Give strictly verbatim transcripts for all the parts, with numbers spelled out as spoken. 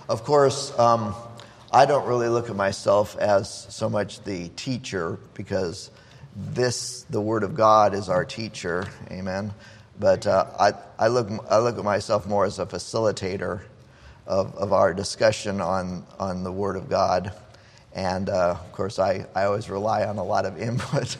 Of course, um, I don't really look at myself as so much the teacher, because this, the Word of God, is our teacher. Amen. But uh, I, I look I look at myself more as a facilitator of, of our discussion on, on the Word of God. And, uh, of course, I, I always rely on a lot of input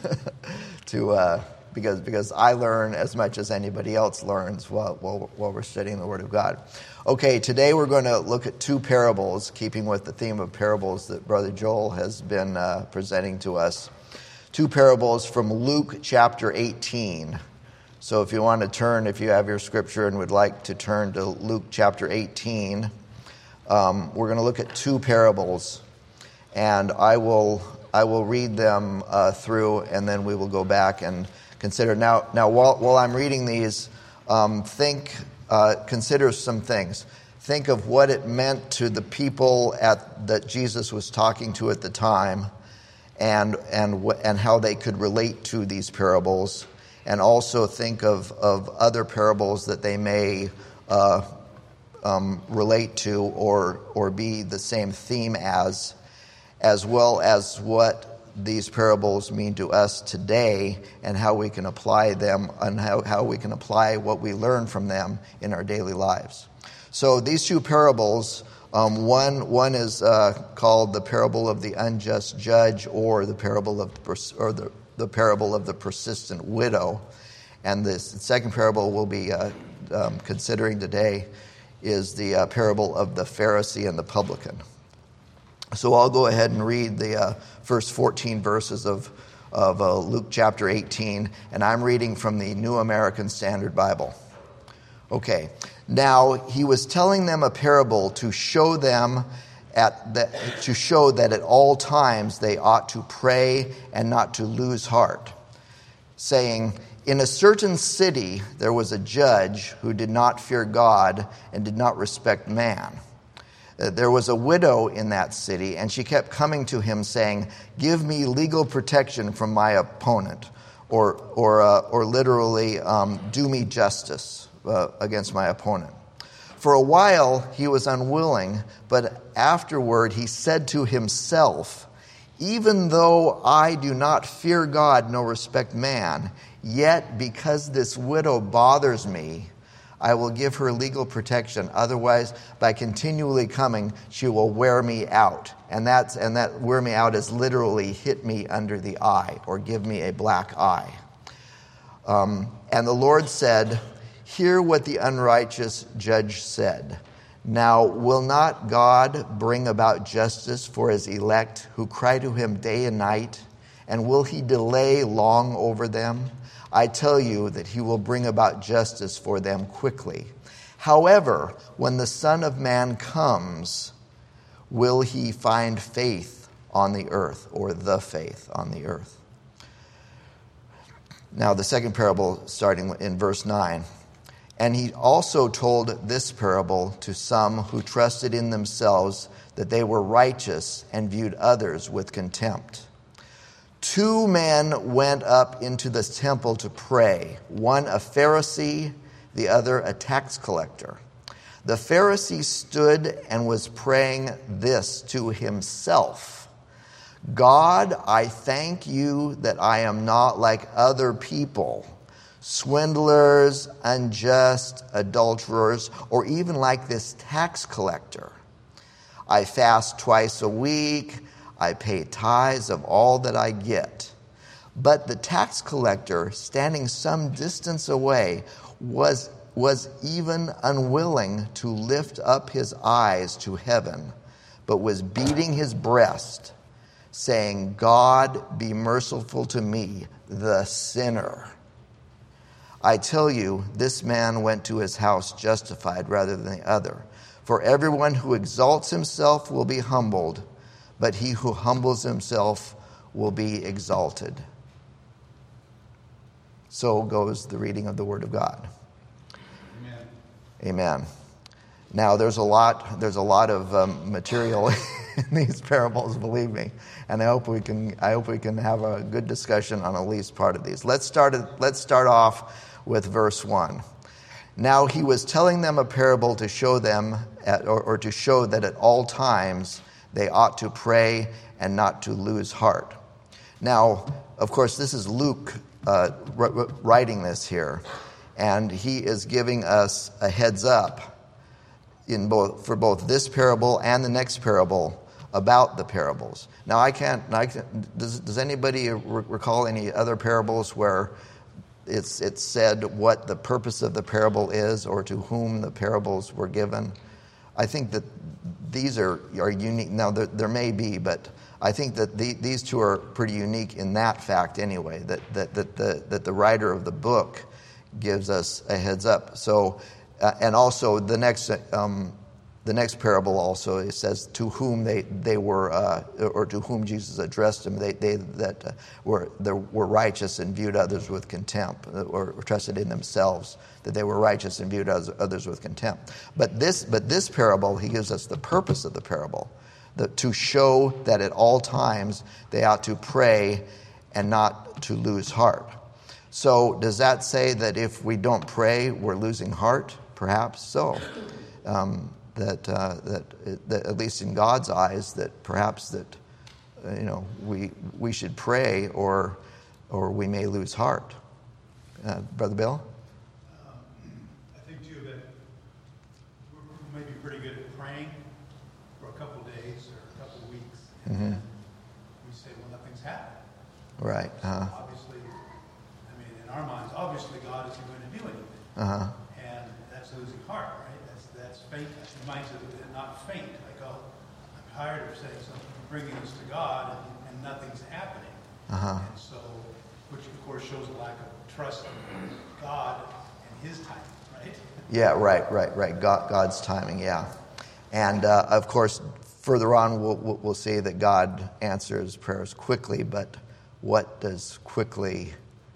to uh, because because I learn as much as anybody else learns while, while, while we're studying the Word of God. Okay, today we're going to look at two parables, keeping with the theme of parables that Brother Joel has been uh, presenting to us. Two parables from Luke chapter eighteen. So if you want to turn, if you have your scripture and would like to turn to Luke chapter eighteen, um, we're going to look at two parables. And I will I will read them uh, through, and then we will go back and consider. Now, now while, while I'm reading these, um, think, uh, consider some things. Think of what it meant to the people at that Jesus was talking to at the time, and and and how they could relate to these parables, and also think of of other parables that they may uh, um, relate to or or be the same theme as. As well as what these parables mean to us today and how we can apply them and how, how we can apply what we learn from them in our daily lives. So these two parables, um, one one is uh, called the parable of the unjust judge, or the parable of the, or the, the parable of the persistent widow, and this second parable we'll be uh, um, considering today is the uh, parable of the Pharisee and the publican. So I'll go ahead and read the uh, first fourteen verses of, of uh, Luke chapter eighteen, and I'm reading from the New American Standard Bible. Okay. Now he was telling them a parable to show them at the, to show that at all times they ought to pray and not to lose heart, saying, "In a certain city there was a judge who did not fear God and did not respect man. There was a widow in that city, and she kept coming to him saying, 'Give me legal protection from my opponent,' or or uh, or literally, um, 'do me justice uh, against my opponent.' For a while he was unwilling, but afterward he said to himself, 'Even though I do not fear God nor respect man, yet because this widow bothers me, I will give her legal protection. Otherwise, by continually coming, she will wear me out.'" And that's and that wear me out is literally hit me under the eye or give me a black eye. Um, and the Lord said, "Hear what the unrighteous judge said. Now will not God bring about justice for his elect who cry to him day and night? And will he delay long over them? I tell you that he will bring about justice for them quickly. However, when the Son of Man comes, will he find faith on the earth," or the faith on the earth? Now the second parable, starting in verse nine. "And he also told this parable to some who trusted in themselves that they were righteous and viewed others with contempt. Two men went up into the temple to pray, one a Pharisee, the other a tax collector. The Pharisee stood and was praying this to himself: 'God, I thank you that I am not like other people, swindlers, unjust, adulterers, or even like this tax collector. I fast twice a week. I pay tithes of all that I get.' But the tax collector, standing some distance away, was, was even unwilling to lift up his eyes to heaven, but was beating his breast, saying, 'God, be merciful to me, the sinner.' I tell you, this man went to his house justified rather than the other. For everyone who exalts himself will be humbled, but he who humbles himself will be exalted." So goes the reading of the Word of God. Amen. Amen. Now, there's a lot. There's a lot of um, material in these parables, believe me, and I hope we can. I hope we can have a good discussion on at least part of these. Let's start. Let's start off with verse one. Now he was telling them a parable to show them at, or, or to show that at all times they ought to pray and not to lose heart. Now, of course, this is Luke uh, writing this here, and he is giving us a heads up in both for both this parable and the next parable about the parables. Now, I can't. I can't does, does anybody recall any other parables where it's it's said what the purpose of the parable is or to whom the parables were given? I think that these are are unique. Now, there, there may be, but I think that the, these two are pretty unique in that fact anyway. That that that the that the writer of the book gives us a heads up. So, uh, and also the next um, the next parable also it says to whom they they were uh, or to whom Jesus addressed them. They they that uh, were they were righteous and viewed others with contempt, or, or trusted in themselves that they were righteous and viewed others with contempt. But this but this parable, he gives us the purpose of the parable, the, to show that at all times they ought to pray and not to lose heart. So does that say that if we don't pray, we're losing heart? Perhaps so. Um, that, uh, that that at least in God's eyes, that perhaps that uh, you know we we should pray, or or we may lose heart. Uh, Brother Bill? Um, I think too that we may be pretty good at praying for a couple days or a couple weeks, and Mm-hmm. then we say, well, nothing's happened. Right. Uh-huh. Obviously, I mean, in our minds, obviously God isn't going to do anything. Uh-huh. And that's losing heart, right? That's that's faint. It reminds us of it, not faint. Like, oh, I'm tired of saying something, bringing this to God, and, and nothing's happening. Uh-huh. And so, which of course shows a lack of trust in God and His timing, right? Yeah, right, right, right. God, God's timing, yeah. And uh, of course, further on, we'll, we'll we'll see that God answers prayers quickly, but what does quickly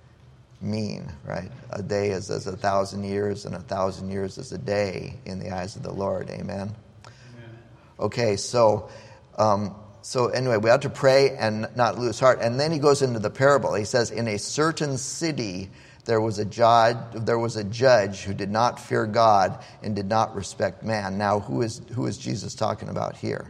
mean, right? A day is as a thousand years, and a thousand years is a day in the eyes of the Lord. Amen? Amen. Okay, so um, so anyway, we have to pray and not lose heart. And then he goes into the parable. He says, in a certain city there was a judge, there was a judge who did not fear God and did not respect man. Now, who is who is Jesus talking about here?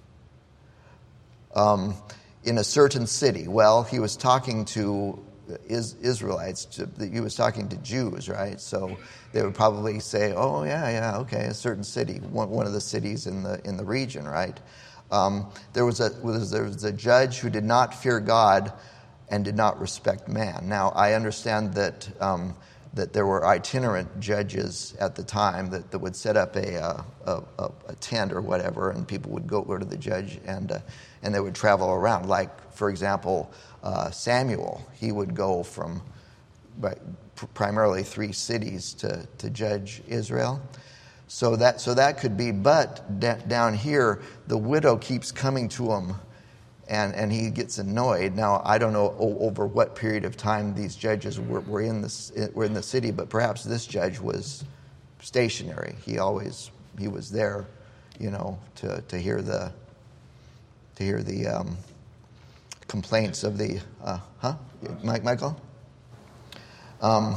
Um, in a certain city. Well, he was talking to is Israelites. To, he was talking to Jews, right? So they would probably say, "Oh, yeah, yeah, okay, a certain city, one, one of the cities in the in the region, right?" Um, there was a was, there was a judge who did not fear God and did not respect man. Now, I understand that um, that there were itinerant judges at the time that, that would set up a, uh, a, a a tent or whatever, and people would go, go to the judge, and uh, and they would travel around. Like, for example, uh, Samuel, he would go from by, primarily three cities to, to judge Israel. So that so that could be, but d- down here, the widow keeps coming to him, and, and he gets annoyed. Now, I don't know o- over what period of time these judges were, were in this were in the city, but perhaps this judge was stationary. He always he was there, you know, to, to hear the to hear the um, complaints of the uh, huh, Mike Michael. Um,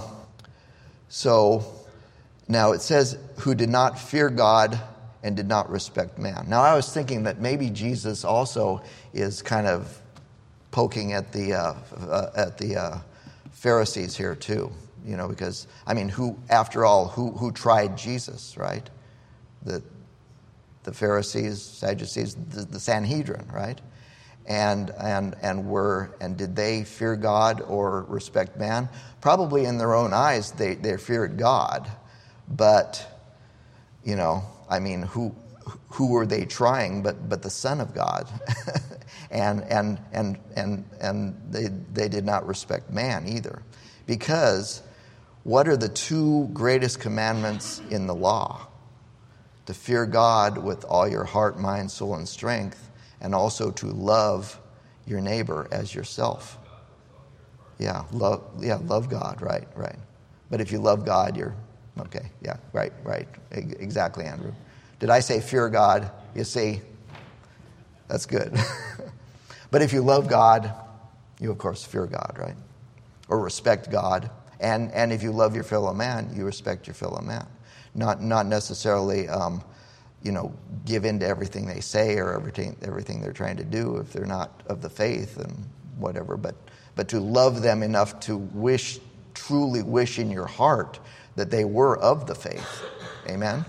so. Now, it says, who did not fear God and did not respect man. Now, I was thinking that maybe Jesus also is kind of poking at the uh, uh, at the uh, Pharisees here too, you know, because, I mean, who, after all, who who tried Jesus, right? The the Pharisees, Sadducees, the, the Sanhedrin, right? And and and were and did they fear God or respect man? Probably in their own eyes, they they feared God. But, you know, I mean, who who were they trying but but the Son of God? and and and and and they they did not respect man either. Because what are the two greatest commandments in the law? To fear God with all your heart, mind, soul, and strength, and also to love your neighbor as yourself. Yeah, love yeah, love God, right, right. But if you love God, you're Okay, yeah, right, right. Exactly, Andrew. Did I say fear God? You see, that's good. But if you love God, you, of course, fear God, right? Or respect God. And and if you love your fellow man, you respect your fellow man. Not not necessarily, um, you know, give in to everything they say or everything everything they're trying to do if they're not of the faith and whatever. But but to love them enough to wish, truly wish in your heart that they were of the faith. Amen?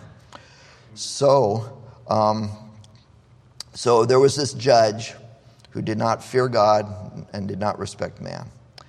So, um, so there was this judge who did not fear God and did not respect man.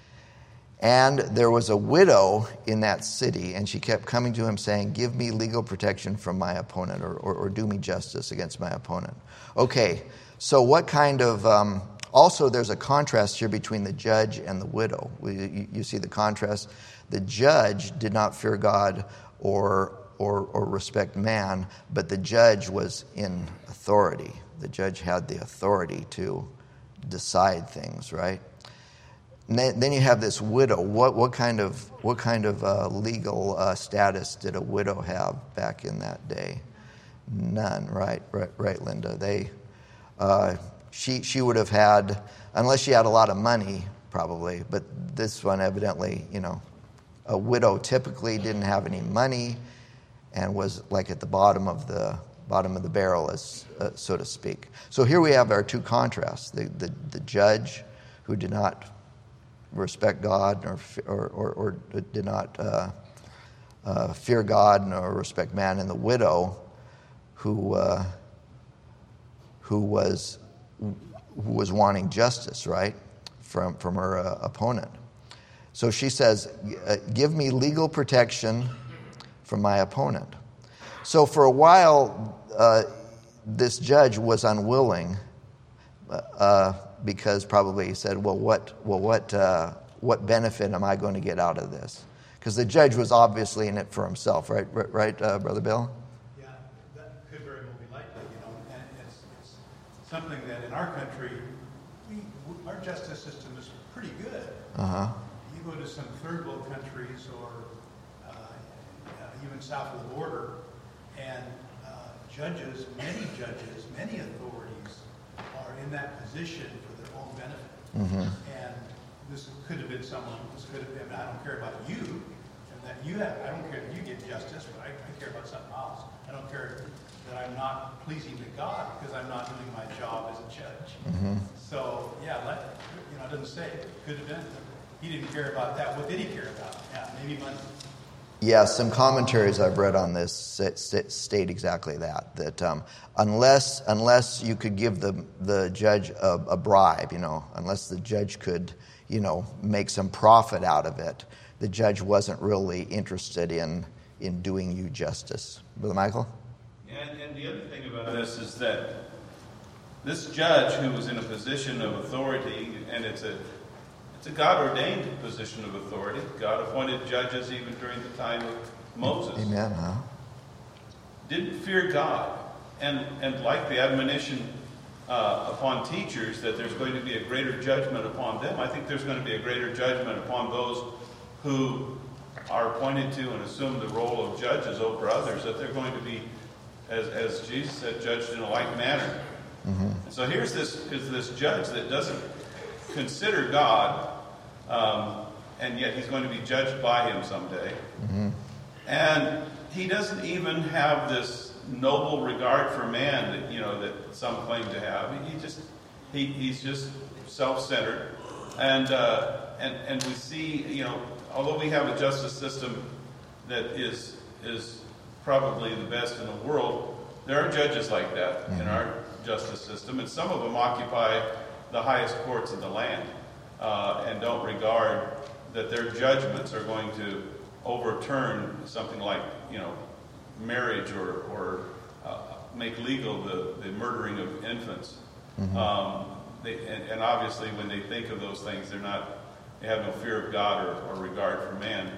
And there was a widow in that city, and she kept coming to him saying, give me legal protection from my opponent, or, or, or do me justice against my opponent. Okay, so what kind of... Um, also, there's a contrast here between the judge and the widow. We, you, you see the contrast. The judge did not fear God or, or, or respect man, but the judge was in authority. The judge had the authority to decide things, right? And then you have this widow. What what kind of what kind of uh, legal uh, status did a widow have back in that day? None, right? Right, right, Linda. They, uh, she she would have had, unless she had a lot of money, probably. But this one, evidently, you know, a widow typically didn't have any money, and was like at the bottom of the bottom of the barrel, as uh, so to speak. So here we have our two contrasts: the the, the judge who did not respect God or or, or, or did not uh, uh, fear God nor respect man, and the widow who uh, who was who was wanting justice, right, from from her uh, opponent. So she says, "Give me legal protection from my opponent." So for a while, uh, this judge was unwilling. Uh, Because probably he said, well, what, well, what, uh, what benefit am I going to get out of this? Because the judge was obviously in it for himself, right, right, right uh, Brother Bill? Yeah, that could very well be likely, you know, and it's, it's something that in our country, we, our justice system is pretty good. Uh-huh. You go to some third world countries or uh, even south of the border, and uh, judges, many judges, many authorities are in that position for their own benefit. Mm-hmm. And this could have been someone, this could have been, I don't care about you, and that you have, I don't care that you get justice, but I, I care about something else. I don't care that I'm not pleasing to God because I'm not doing my job as a judge. Mm-hmm. So, yeah, let, you know, it doesn't say, it could have been. He didn't care about that. What did he care about? Yeah, maybe money. Yeah, some commentaries I've read on this state exactly that. That um, unless unless you could give the the judge a, a bribe, you know, unless the judge could, you know, make some profit out of it, the judge wasn't really interested in in doing you justice. Brother Michael? And, and the other thing about this is that this judge, who was in a position of authority, and it's a It's a God-ordained position of authority. God appointed judges even during the time of Moses. Amen, huh? Didn't fear God. And, and like the admonition uh, upon teachers that there's going to be a greater judgment upon them, I think there's going to be a greater judgment upon those who are appointed to and assume the role of judges over others, that they're going to be, as, as Jesus said, judged in a like manner. Mm-hmm. And so here's this, is this judge that doesn't consider God, um, and yet he's going to be judged by him someday. Mm-hmm. And he doesn't even have this noble regard for man that, you know, that some claim to have. He just he, he's just self-centered, and uh, and and we see, you know, although we have a justice system that is is probably the best in the world, there are judges like that mm-hmm. in our justice system, and some of them occupy the highest courts in the land, uh, and don't regard that their judgments are going to overturn something like, you know, marriage or, or uh, make legal the, the murdering of infants. Mm-hmm. Um, they, and, and obviously when they think of those things, they're not, they have no fear of God or, or regard for man.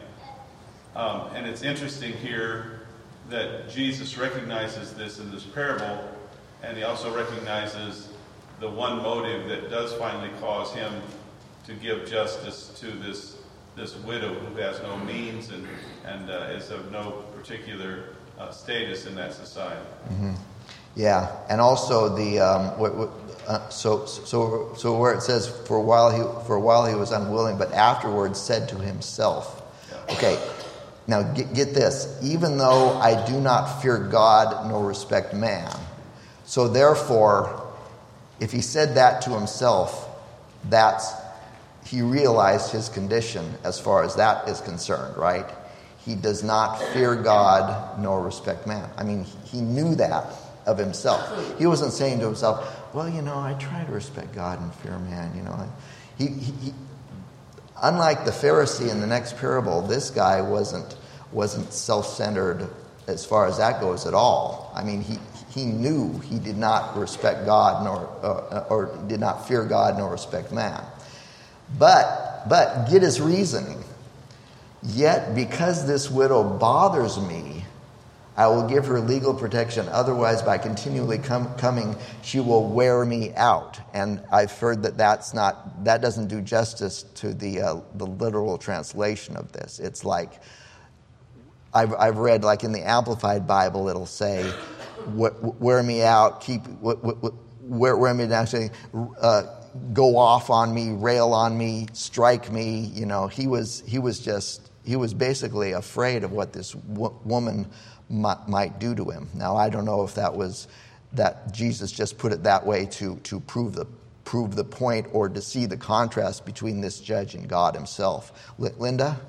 Um, and it's interesting here that Jesus recognizes this in this parable, and he also recognizes the one motive that does finally cause him to give justice to this this widow who has no means and and uh, is of no particular uh, status in that society. Mm-hmm. Yeah, and also the um, what, what, uh, so so so where it says for a while he for a while he was unwilling, but afterwards said to himself. Yeah. Okay, now get, get this, even though I do not fear God nor respect man. So therefore, if he said that to himself, that's, he realized his condition as far as that is concerned, right? He does not fear God nor respect man. I mean, he knew that of himself. He wasn't saying to himself, well, you know, I try to respect God and fear man, you know. He, he, he unlike the Pharisee in the next parable, this guy wasn't wasn't self-centered as far as that goes at all. I mean, he he knew he did not respect God nor uh, or did not fear God nor respect man. But but get his reasoning. Yet because this widow bothers me, I will give her legal protection. Otherwise, by continually com- coming, she will wear me out. And I've heard that that's not that doesn't do justice to the uh, the literal translation of this. It's like I've I've read, like in the Amplified Bible, it'll say, "Wear me out, keep wear, wear me down." Say, uh, go off on me, rail on me, strike me. You know, he was he was just he was basically afraid of what this w- woman might, might do to him. Now, I don't know if that was that Jesus just put it that way to to prove the prove the point or to see the contrast between this judge and God himself. L- Linda.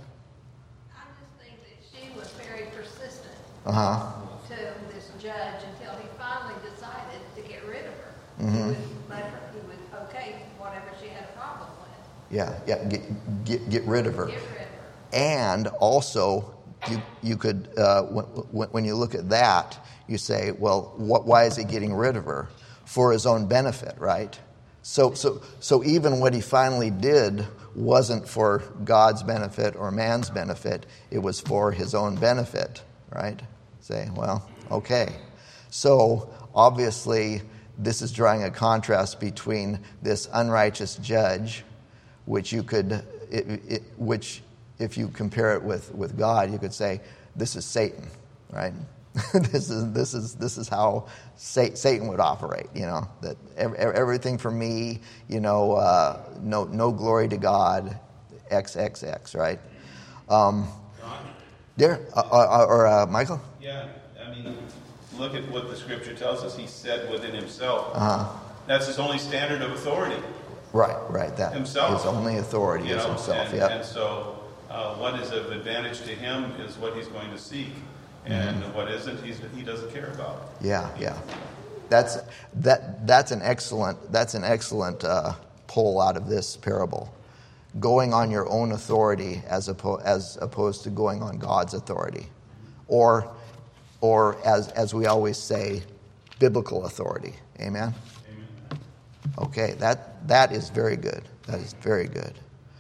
Uh-huh. To this judge until he finally decided to get rid of her. Mm-hmm. He would let her, he would okay whatever she had a problem with. Yeah, yeah, get get get rid of her. Get rid of her. And also, you you could uh, when when you look at that, you say, well, what? Why is he getting rid of her? For his own benefit, right? So so so even what he finally did wasn't for God's benefit or man's benefit. It was for his own benefit. Right? Say, well, okay. So obviously, this is drawing a contrast between this unrighteous judge, which you could, it, it, which if you compare it with, with God, you could say this is Satan, right? this is this is this is how Satan would operate. You know, that everything for me, you know, uh, no no glory to God, X X X, right? Um, There, uh, uh, or uh, Michael? Yeah, I mean, look at what the scripture tells us. He said within himself. Uh-huh. That's his only standard of authority. Right, right. That himself. His only authority you is know, himself. And, yep. and so, uh, what is of advantage to him is what he's going to seek, and mm-hmm. what isn't, he's, he doesn't care about. Yeah, yeah. That's that. That's an excellent. That's an excellent uh, pull out of this parable. Going on your own authority as opposed as opposed to going on God's authority, or or as as we always say, biblical authority. Amen. Amen. Okay, that that is very good. That is very good.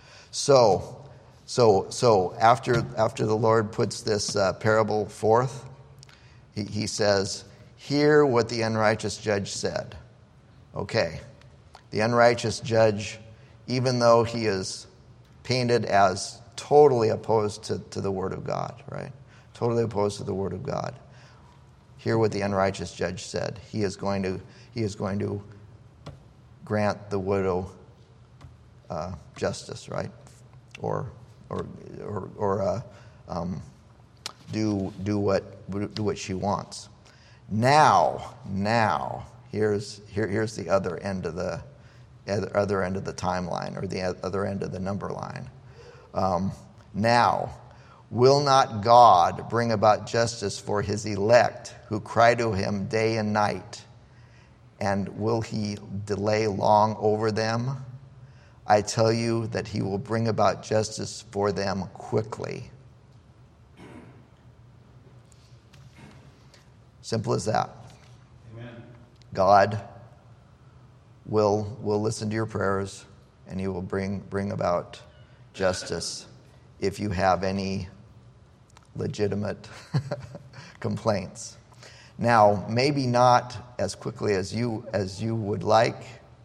So so so after after the Lord puts this uh, parable forth, he, he says, "Hear what the unrighteous judge said." Okay, the unrighteous judge, even though he is painted as totally opposed to, to the Word of God, right? Totally opposed to the Word of God. Hear what the unrighteous judge said. He is going to he is going to grant the widow uh, justice, right? Or or or, or uh, um, do do what do what she wants. Now, now here's here here's the other end of the other end of the timeline, or the other end of the number line. Um, now, will not God bring about justice for his elect who cry to him day and night? And will he delay long over them? I tell you that he will bring about justice for them quickly. Simple as that. Amen. God will will listen to your prayers, and he will bring bring about justice if you have any legitimate complaints. Now, maybe not as quickly as you as you would like,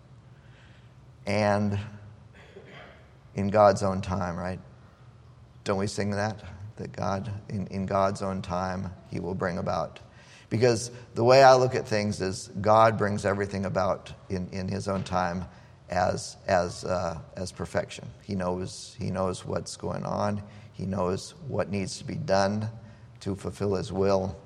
and in God's own time, right? Don't we sing that? That God, in, in God's own time, he will bring about. Because the way I look at things is God brings everything about in, in his own time as as uh, as perfection. He knows he knows what's going on. He knows what needs to be done to fulfill his will.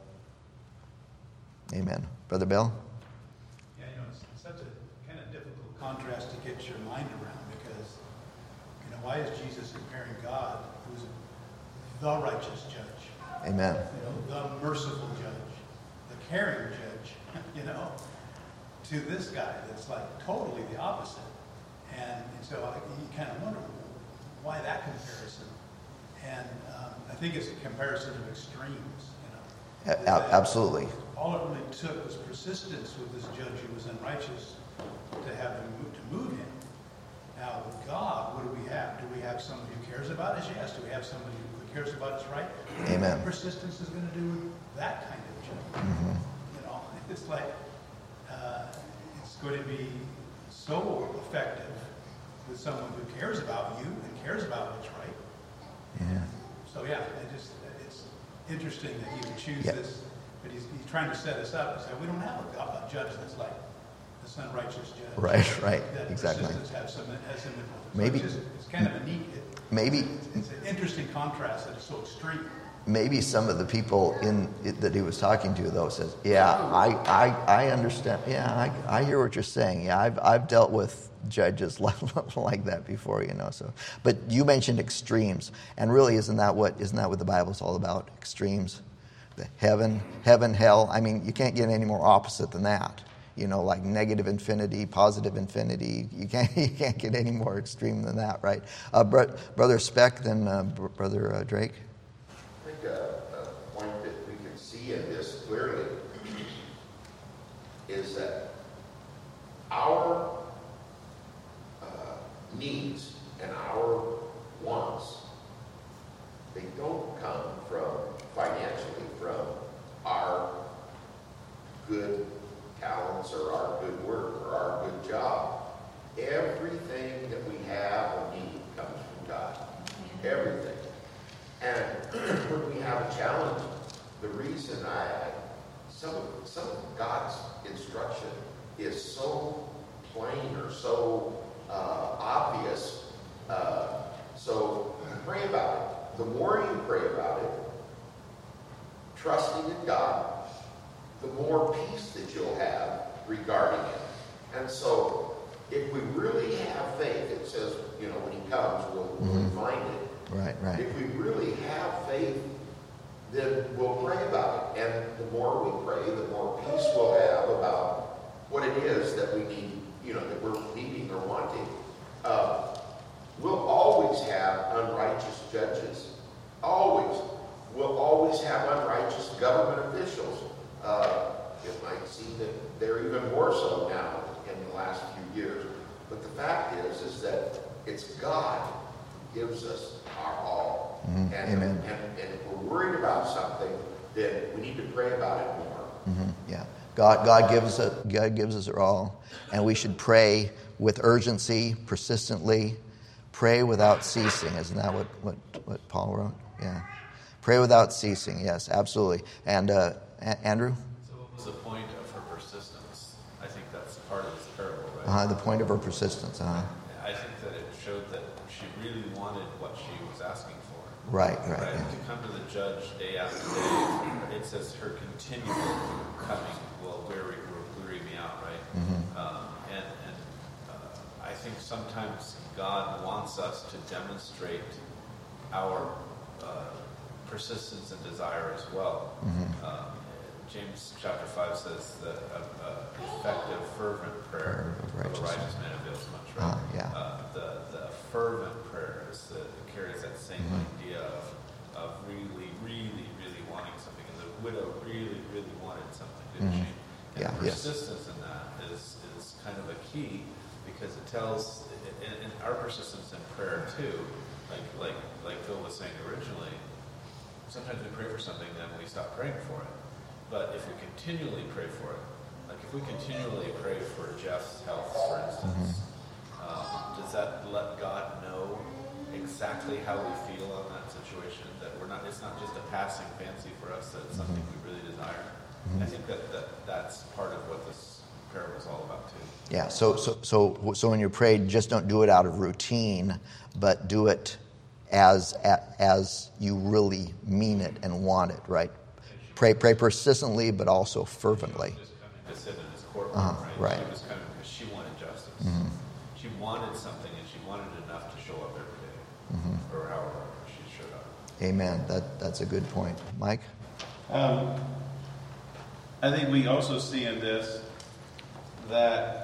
Amen. Brother Bill? Yeah, you know, it's such a kind of difficult contrast to get your mind around because, you know, why is Jesus comparing God, who's the righteous judge, Amen. you know, the merciful judge, the caring judge, you know, to this guy that's like totally the opposite? And, and so I, you kind of wonder why that comparison. And um, I think it's a comparison of extremes, you know. A- absolutely. All it really took was persistence with this judge who was unrighteous to have him move, to move him. Now, with God, what do we have? Do we have somebody who cares about us? Yes. Do we have somebody who cares about us right? Amen. What persistence is going to do with that kind of judge? Mm-hmm. You know, it's like uh, it's going to be so effective with someone who cares about you and cares about what's right. Yeah. So yeah, it just it's interesting that he would choose Yeah. this, but he's, he's trying to set us up and say we don't have a, God, a judge that's like this unrighteous judge. Right, right, That exactly. persistence has some has some influence. Maybe- so it's, just, it's kind of a neat. It, Maybe it's, it's an interesting contrast that is so extreme. maybe some of the people in that he was talking to though says, yeah, I, I, I understand. Yeah, I, I hear what you're saying. Yeah, I've I've dealt with judges like, like that before, you know. So, but you mentioned extremes, and really, isn't that what isn't that what the Bible's all about? Extremes, the heaven, heaven, hell. I mean, you can't get any more opposite than that. You know, like negative infinity, positive infinity. You can't you can't get any more extreme than that, right? Uh, bro, Brother Speck, then uh, Br- Brother uh, Drake. I think a, a point that we can see in this clearly is that our uh, needs and our wants, they don't come from financially from our good talents or our good work or our good job. Everything that we have or need comes from God. Everything. And when we have a challenge, the reason I, some of, some of God's instruction is so plain or so uh, obvious. Uh, so pray about it. The more you pray about it, trusting in God, the more peace that you'll have regarding it. And so if we really have faith, it says, you know, when he comes, we'll, Mm-hmm. we'll find it. Right, right. If we really have faith, then we'll pray about it. And the more we pray, the more peace we'll have about what it is that we need, you know, that we're needing or wanting. Uh, we'll always have unrighteous judges. Always. We'll always have unrighteous government officials. Uh, it might seem that they're even more so now in the last few years. But the fact is, is that it's God who gives us our all. Mm-hmm. And, Amen. And, and if we're worried about something, then we need to pray about it more. Mm-hmm. Yeah, God, God gives us, God gives us our all, and we should pray with urgency, persistently, pray without ceasing. Isn't that what, what, what Paul wrote? Yeah, pray without ceasing. Yes, absolutely. And uh, A- Andrew, So what was the point of her persistence? I think that's part of this parable, right? uh, the point of her persistence. Uh, I think that it showed that she really wanted what she was asking for. right, right. Right? Yeah. To come to the judge day after day, it says her continual coming will weary, will weary me out, right? Mm-hmm. Um, and and uh, I think sometimes God wants us to demonstrate our uh, persistence and desire as well. Mm-hmm. Um, James chapter five says that a, a effective, fervent prayer Of of a righteous righteous man avails much, right? Ah, yeah. Uh, the, the fervent prayer is the, carries that same Mhm. idea of, of really, really, really wanting something. And the widow really, really wanted something, didn't Mhm. she? And Yeah, the yes. persistence in that is, is kind of a key because it tells, and, and our persistence in prayer too, like, like, like Phil was saying originally, sometimes we pray for something, then we stop praying for it. But if we continually pray for it, like if we continually pray for Jeff's health, for instance, um, does that let God know exactly how we feel on that situation? That we're not, it's not just a passing fancy for us, that it's something we really desire. I think that, that that's part of what this parable is all about too. Yeah. So, so, so, so when you pray, just don't do it out of routine, but do it as as you really mean it and want it, right? Pray pray persistently, but also fervently. Just coming to sit in his courtroom, Uh-huh, right? right. She was coming because she wanted justice. Mm-hmm. She wanted something, and she wanted enough to show up every day, Mm-hmm. or however she showed up. Amen. That that's a good point, Mike. Um, I think we also see in this that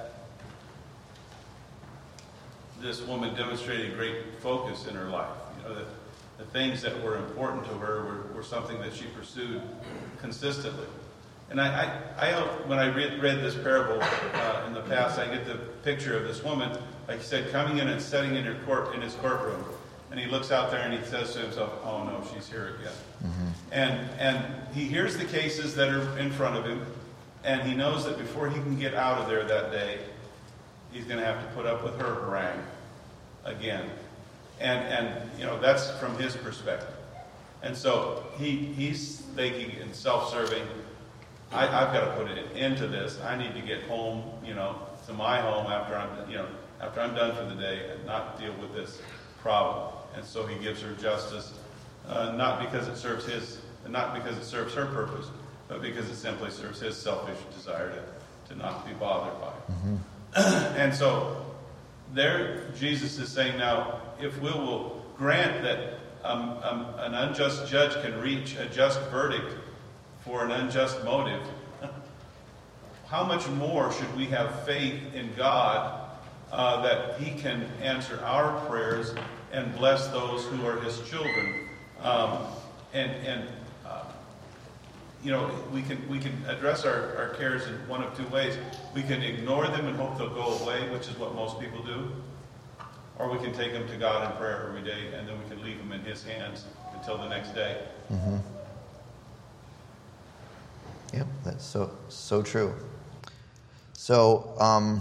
this woman demonstrated great focus in her life. You know, that the things that were important to her were, were something that she pursued consistently. And I, I, I when I read, read this parable uh, in the past, I get the picture of this woman, like he said, coming in and sitting in her court in his courtroom, and he looks out there and he says to himself, "Oh no, she's here again." Mm-hmm. And and he hears the cases that are in front of him, and he knows that before he can get out of there that day, he's going to have to put up with her harangue again. And, and you know, that's from his perspective. And so he he's thinking in self-serving, I, I've got to put an end to this. I need to get home, you know, to my home after I'm, you know, after I'm done for the day and not deal with this problem. And so he gives her justice, uh, not because it serves his, not because it serves her purpose, but because it simply serves his selfish desire to, to not be bothered by it. Mm-hmm. And so there Jesus is saying, now, if we will grant that um, um, an unjust judge can reach a just verdict for an unjust motive, how much more should we have faith in God uh, that he can answer our prayers and bless those who are his children? Um, and and uh, you know, we can we can address our, our cares in one of two ways. We can ignore them and hope they'll go away, which is what most people do. Or we can take them to God in prayer every day, and then we can leave them in his hands until the next day. Mm-hmm. Yep, that's so so true. So, um,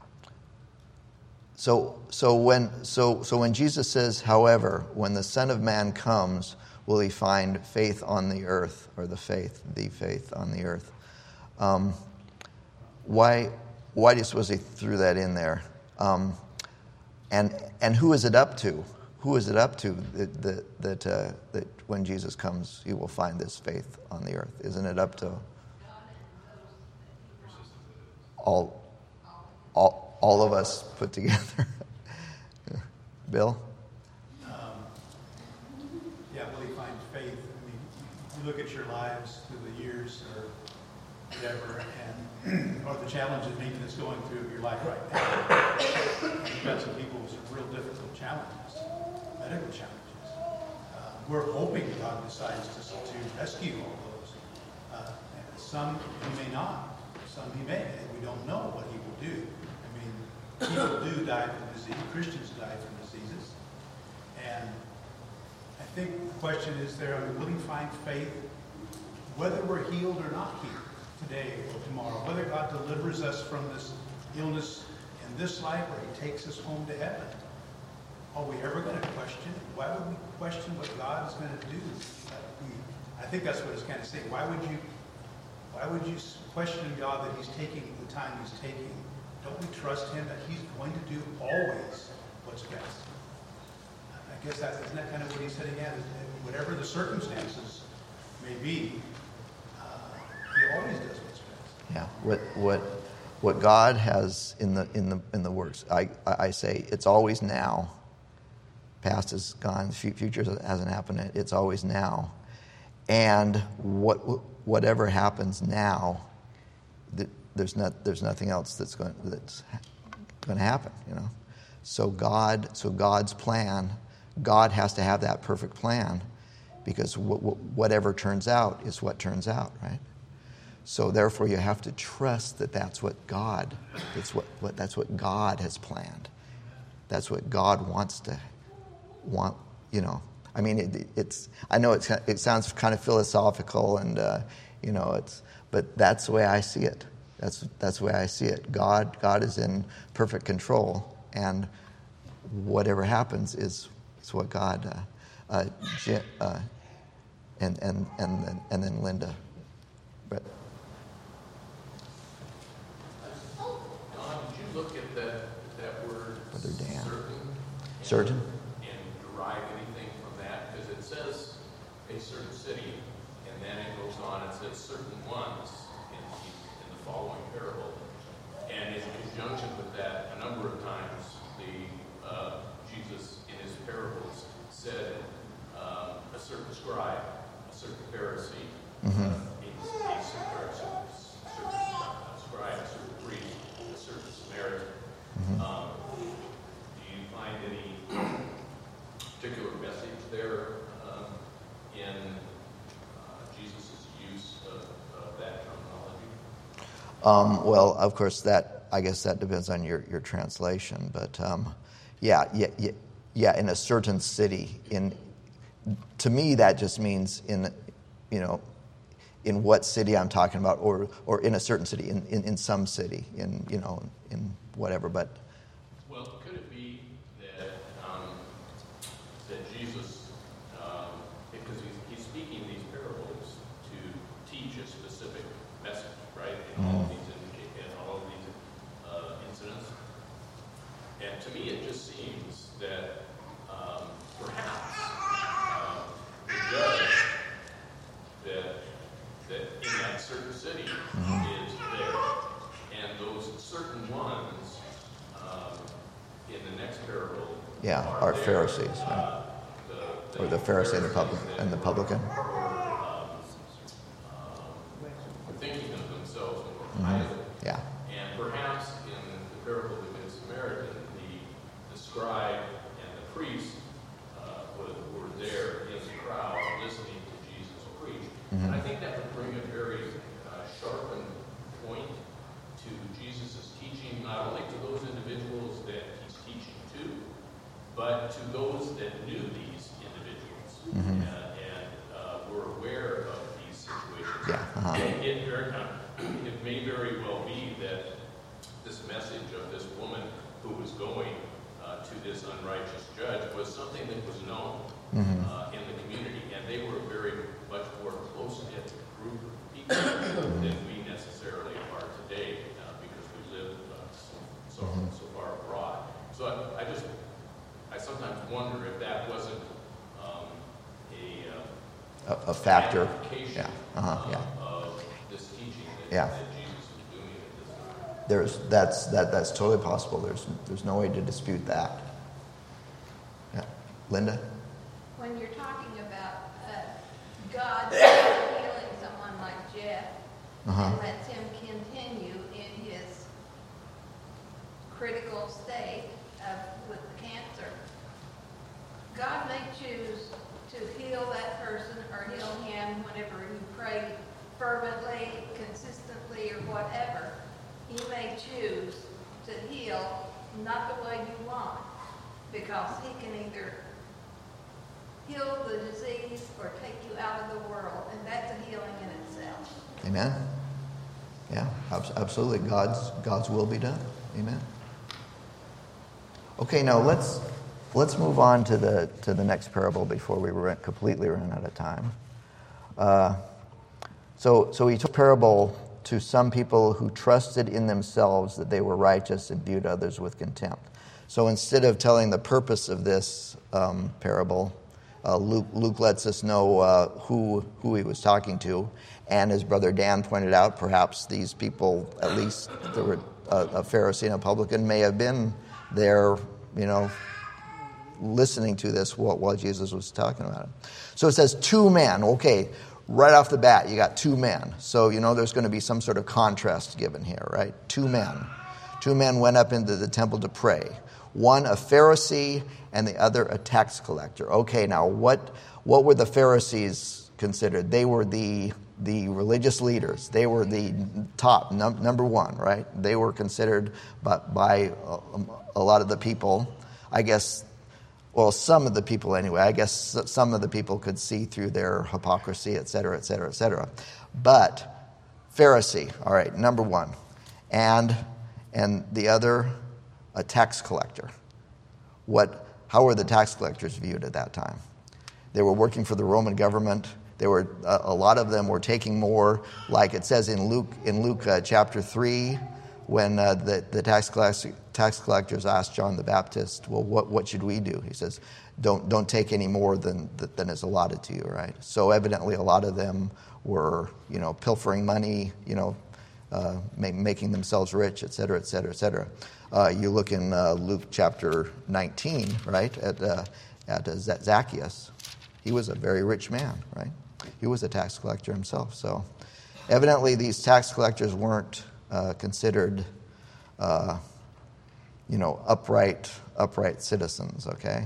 so so when so so when Jesus says, "However, when the Son of Man comes, will he find faith on the earth," or the faith, the faith on the earth? Um, why why do you suppose he threw that in there? Um, and and who is it up to? Who is it up to that that that, uh, that when Jesus comes, he will find this faith on the earth? Isn't it up to all all all of us put together? Bill? Um, yeah, will he find faith? I mean, you look at your lives through the years or whatever, and or the challenges maybe that's going through your life right now. You've got some people with some real difficult challenges, medical challenges. Uh, we're hoping God decides to, to rescue all those. Uh, and some he may not. Some he may. We don't know what he will do. I mean, people do die from disease. Christians die from diseases. And I think the question is there, I mean, will he find faith whether we're healed or not healed today or tomorrow? Whether God delivers us from this illness in this life or he takes us home to heaven? Are we ever going to question? Why would we question what God is going to do? I think that's what it's kind of saying. Why would you Why would you question God that he's taking the time he's taking? Don't we trust him that he's going to do always what's best? I guess that, isn't that kind of what he's setting at? Whatever the circumstances may be, uh, he always does what's best. Yeah. What what what God has in the in the in the works? I I say it's always now. Past is gone. Future hasn't happened. It's always now. And what whatever happens now, there's not there's nothing else that's going that's going to happen. You know. So God so God's plan. God has to have that perfect plan, because w- w- whatever turns out is what turns out, right? So therefore, you have to trust that that's what God, that's what, what that's what God has planned. That's what God wants to want. You know, I mean, it, it's. I know it's. It sounds kind of philosophical, and uh, you know, it's. But that's the way I see it. That's that's the way I see it. God God is in perfect control, and whatever happens is. It's what God, uh, uh, Jim, uh, and and and then and then Linda. But Don, did you look at that that word Brother Dan. certain? Certain? And derive anything Um, well, of course, that I guess that depends on your, your translation, but um, yeah, yeah, yeah, yeah. In a certain city, in to me that just means in, you know, in what city I'm talking about, or or in a certain city, in, in, in some city, in you know, in whatever. But well, could it be that um, that Jesus, um, because he's, he's speaking these parables to teach a specific message, right? In all of these in, in all of these uh, incidents, and to me it just seems that um, perhaps uh, the judge that that in that certain city mm-hmm. is there, and those certain ones um, in the next parable yeah, are, are there, Pharisees, uh, right? the, the Or the Pharisee and the, public, Pharisees and the publican. Um, um, thinking of themselves more highly. Mm-hmm. Yeah. And perhaps in the parable of the Good Samaritan, the, the scribe and the priest uh, were, were there in the crowd listening to Jesus preach. Mm-hmm. And I think that would bring a very uh, sharpened point to Jesus' teaching, not only to those individuals that he's teaching to, but to those that knew these individuals mm-hmm. uh, and uh, were aware of these situations. Yeah. Uh-huh. It, it, very, uh, it may very well be that this message of this woman who was going uh, to this unrighteous judge was something that was known Mm-hmm. uh, in the community, and they were a very much more close-knit group of people than we necessarily are today uh, because we live uh, so, so, Mm-hmm. so far abroad. So I, I just, I sometimes wonder if that wasn't um, a, uh, A, a factor. amplification, Yeah. Uh-huh. Yeah. uh, of this teaching that, Yeah. that Jesus was doing at this time. There's that's that that's totally possible. There's there's no way to dispute that. Yeah. Linda? When you're talking about uh, God healing someone like Jeff, Uh-huh. and lets him continue in his critical state of, with the cancer, God may choose to heal that person or heal him whenever you pray fervently, consistently, or whatever. He may choose to heal not the way you want, because he can either heal the disease or take you out of the world, and that's a healing in itself. Amen. Yeah, abs- absolutely. God's God's will be done. Amen. Okay, now let's let's move on to the to the next parable before we run, completely run out of time. Uh, so so he took parable to some people who trusted in themselves that they were righteous and viewed others with contempt. So instead of telling the purpose of this um, parable, Uh, Luke, Luke lets us know uh, who who he was talking to, and as Brother Dan pointed out, perhaps these people, at least there were a, a Pharisee and a publican, may have been there, you know, listening to this while, while Jesus was talking about it. So it says two men. Okay, right off the bat, you got two men. So you know there's going to be some sort of contrast given here, right? Two men. Two men went up into the temple to pray. One a Pharisee and the other a tax collector. Okay, now what what were the Pharisees considered? They were the the religious leaders. They were the top, num- number one, right? They were considered by, by a, a lot of the people, I guess, well, some of the people anyway. I guess some of the people could see through their hypocrisy, et cetera, et cetera, et cetera. But Pharisee, all right, number one. And and the other, a tax collector. What? How were the tax collectors viewed at that time? They were working for the Roman government. They were a, a lot of them were taking more, like it says in Luke in Luke uh, chapter three, when uh, the the tax collectors, tax collectors asked John the Baptist, "Well, what what should we do?" He says, "Don't don't take any more than than is allotted to you." Right. So evidently, a lot of them were, you know, pilfering money, you know, uh, ma- making themselves rich, et cetera, et cetera, et cetera. Uh, you look in uh, Luke chapter nineteen, right, at uh, at uh, Zacchaeus. He was a very rich man, right? He was a tax collector himself. So evidently these tax collectors weren't uh, considered, uh, you know, upright upright citizens, okay?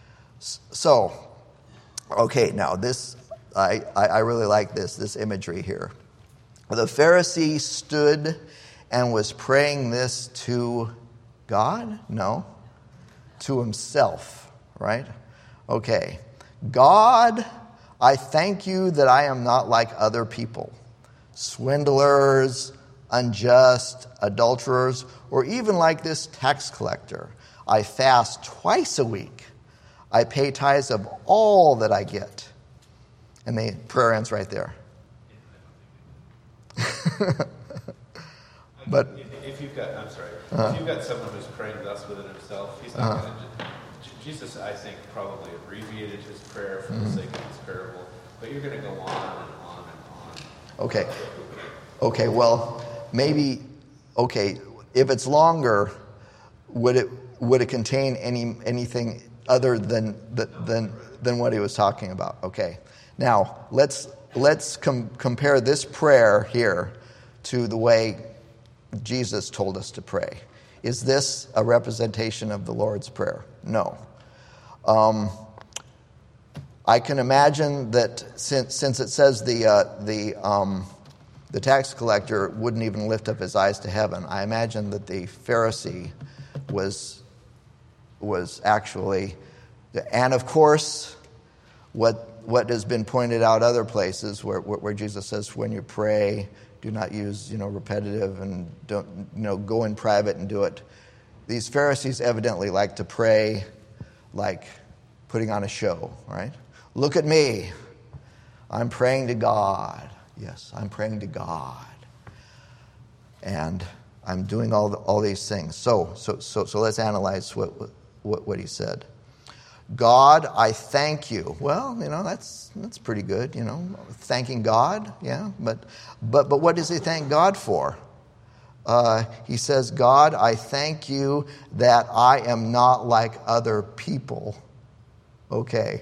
So, okay, now this, I, I really like this, this imagery here. The Pharisee stood and was praying this to God? No. To himself, right? Okay. God, I thank you that I am not like other people, swindlers, unjust, adulterers, or even like this tax collector. I fast twice a week. I pay tithes of all that I get. And the prayer ends right there. But if, if you've got, I'm sorry, uh, if you've got someone who's praying thus within himself, he's not uh, going to. Jesus, I think, probably abbreviated his prayer for mm-hmm. the sake of his parable, but you're going to go on and on and on. Okay. Okay. Well, maybe. Okay. If it's longer, would it would it contain any anything other than than than what he was talking about? Okay. Now let's let's com- compare this prayer here to the way Jesus told us to pray. Is this a representation of the Lord's Prayer? No. Um, I can imagine that since since it says the uh, the um, the tax collector wouldn't even lift up his eyes to heaven, I imagine that the Pharisee was was actually, and of course, what what has been pointed out other places where where Jesus says when you pray, do not use, you know, repetitive and don't, you know, go in private and do it. These Pharisees evidently like to pray like putting on a show, right? Look at me. I'm praying to God. Yes, I'm praying to God. And I'm doing all the, all these things. So so so so let's analyze what what what he said. God, I thank you. Well, you know, that's that's pretty good, you know, thanking God, yeah. But but but what does he thank God for? Uh, he says, God, I thank you that I am not like other people. Okay.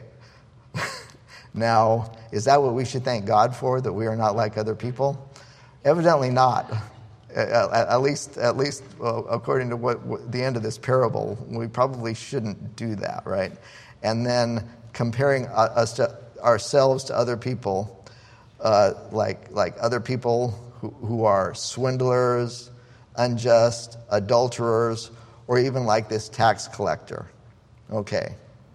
Now, is that what we should thank God for, that we are not like other people? Evidently not. At, at least, at least, well, according to what, what the end of this parable, we probably shouldn't do that, right? And then comparing us to ourselves to other people, uh, like like other people who, who are swindlers, unjust, adulterers, or even like this tax collector. Okay.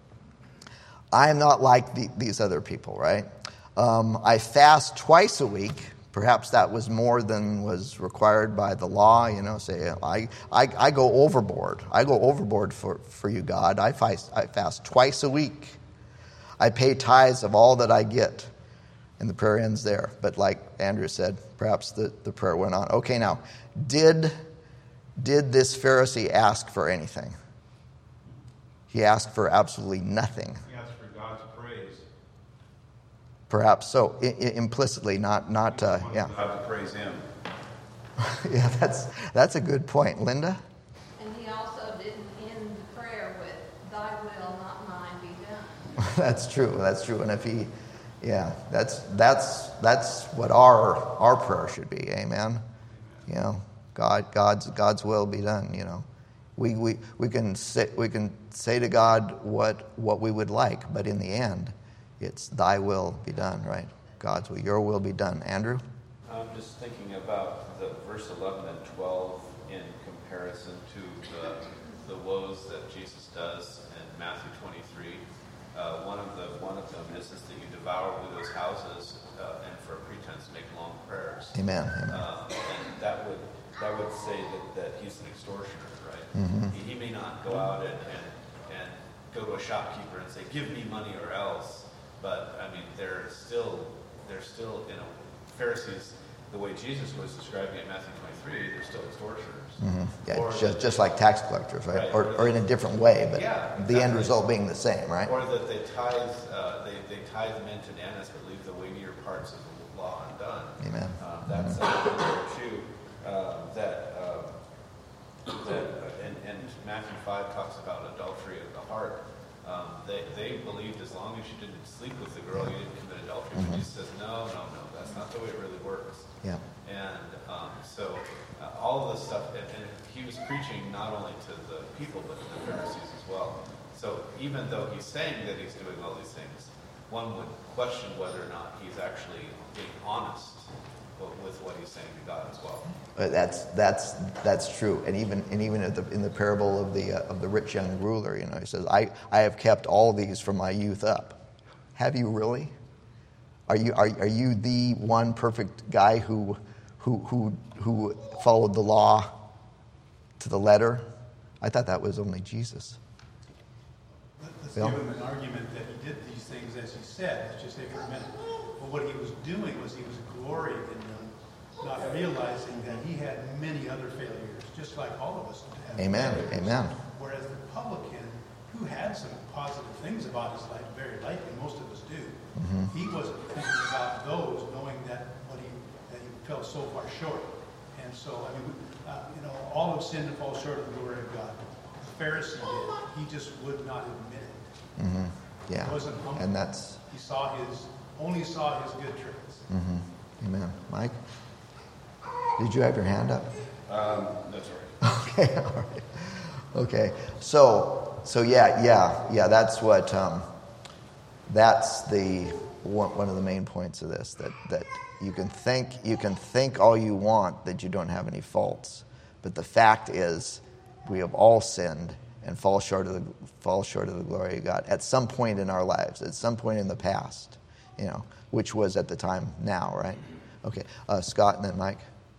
I am not like the, these other people, right? Um, I fast twice a week. Perhaps that was more than was required by the law. You know, say, I, I, I go overboard. I go overboard for, for you, God. I fast, I fast twice a week. I pay tithes of all that I get. And the prayer ends there. But like Andrew said, perhaps the, the prayer went on. Okay, now, did, did this Pharisee ask for anything? He asked for absolutely nothing. He asked for God's praise. Perhaps so, I, I, implicitly, not, not uh, yeah. God to praise him. Yeah, that's that's a good point. Linda? And he also didn't end the prayer with, thy will, not mine, be done. That's true, that's true. And if he, yeah, that's that's that's what our our prayer should be, amen? You know, God, God's God's will be done, you know. We we, we can say we can say to God what what we would like, but in the end, it's thy will be done, right? God's will, your will be done. Andrew? I'm just thinking about the verse eleven and twelve in comparison to the, the woes that Jesus does in Matthew twenty-three. Uh, one of the one of them is, is that you devour widows' houses uh, and for a pretense make long prayers. Amen. Amen. Uh, and that would that would say that, that he's an extortioner, right? Mm-hmm. He, he may not go out and, and and go to a shopkeeper and say, "Give me money or else." But I mean, they're still they're still you know Pharisees. The way Jesus was describing it in Matthew twenty-three, they're still extortioners. Mm-hmm. Yeah, or just, just like tax collectors, right? right. Or, or in a different way, but yeah, the end exactly. result being the same, right? Or that they tithe, uh, they, they tithe mint and anise, but leave the weightier parts of the law undone. Amen. Um, that's mm-hmm. there too. Uh, that uh, that uh, and, and Matthew five talks about adultery of the heart. Um, they they believed as long as you didn't sleep with the girl, you didn't commit adultery. Mm-hmm. But Jesus says, no, no, no, that's not the way it really works. Yeah. And um, so uh, all of this stuff, and, and he was preaching not only to the people, but to the Pharisees as well. So even though he's saying that he's doing all these things, one would question whether or not he's actually being honest with what he's saying to God as well. But that's that's that's true, and even and even at the, in the parable of the uh, of the rich young ruler, you know, he says, "I I have kept all these from my youth up." Have you really? Are you are are you the one perfect guy who who who who followed the law to the letter? I thought that was only Jesus. Let's Bill? give him an argument that he did these things as he said. Let's just say for a minute. But what he was doing was he was glorying in them, not realizing that he had many other failures, just like all of us have. Amen. failures. Amen. Whereas the publican, who had some positive things about his life, very likely most of us do, Mm-hmm. he wasn't thinking about those, knowing that what he that he fell so far short. And so, I mean, uh, you know, all have sinned and fall short of the glory of God. The Pharisee did. He just would not admit it. Mm-hmm. Yeah. He wasn't humble. And that's He saw his, only saw his good traits. mm-hmm. Amen. Mike, did you have your hand up? Um, that's all right. Okay. All right. Okay. So so yeah yeah yeah. That's what. Um, That's the one, one of the main points of this, that, that you can think you can think all you want that you don't have any faults, but the fact is we have all sinned and fall short of the fall short of the glory of God at some point in our lives, at some point in the past, you know, which was at the time now, right? Okay, uh, Scott and then Mike.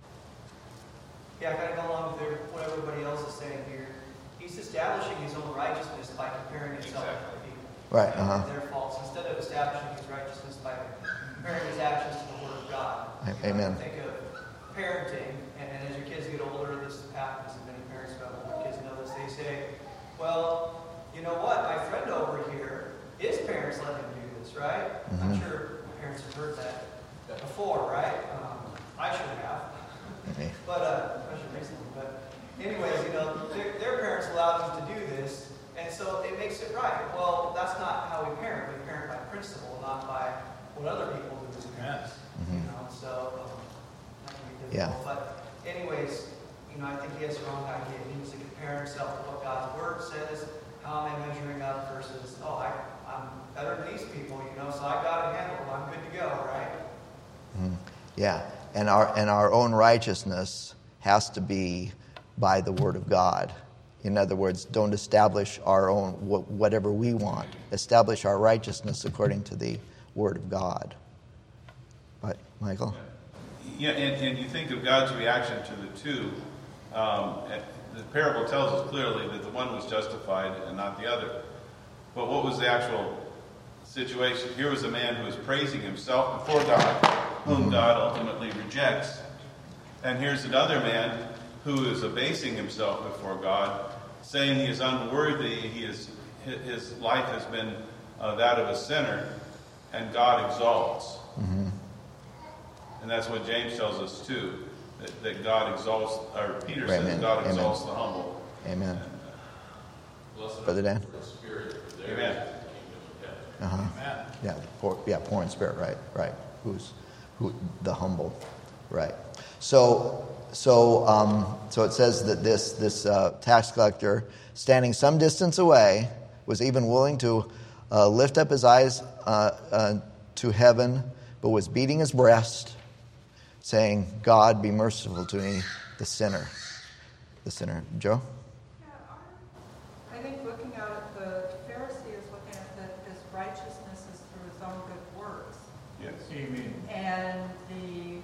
Yeah, I kind of go along with what everybody else is saying here. He's establishing his own righteousness by comparing himself Exactly. to people. Right, and uh-huh. their faults, instead of establishing his righteousness by comparing his actions to the Word of God. A- You know, amen. Think of parenting, and, and as your kids get older, this happens, and many parents who have older kids know this. They say, "Well, you know what? My friend over here, his parents let him do this, right?" I'm Mhm. sure parents have heard that before, right? Um, I should have. Okay. But, uh, especially recently, but anyways, you know, their, their parents allowed them to do this, and so it makes it right. Well, that's not how we parent. We parent by principle, not by what other people do as parents. Mhm. You know, so, um, that can be Yeah. difficult. But anyways, you know, I think he has the wrong idea. He needs to compare himself to what God's Word says. How am I measuring up versus, oh, I, I'm better than these people, you know, so I got it handled. I'm good to go, right? Mhm. Yeah, and our and our own righteousness has to be by the Word of God. In other words, don't establish our own wh- whatever we want. Establish our righteousness according to the Word of God. Right, Michael? Yeah, and, and you think of God's reaction to the two. Um, and the parable tells us clearly that the one was justified and not the other. But what was the actual situation? Here was a man who was praising himself before God, whom God ultimately rejects. And here's another man who is abasing himself before God, saying he is unworthy, he is, his life has been uh, that of a sinner, and God exalts. Mm-hmm. And that's what James tells us too, that, that God exalts, or Peter Right, says amen. God Amen. exalts the humble. Amen. Blessed Brother Dan? are the spirit, for theirs Amen. is the kingdom of heaven. Uh-huh. Amen. Yeah, poor, yeah, poor in spirit, right, right. Who's who? The humble, right. So, so, um, so it says that this this uh, tax collector, standing some distance away, was even willing to uh, lift up his eyes uh, uh, to heaven, but was beating his breast, saying, "God, be merciful to me, the sinner." The sinner. Joe? Yeah, our- I think looking out at the Pharisee is looking at that his righteousness is through his own good works. Yes. Amen. And the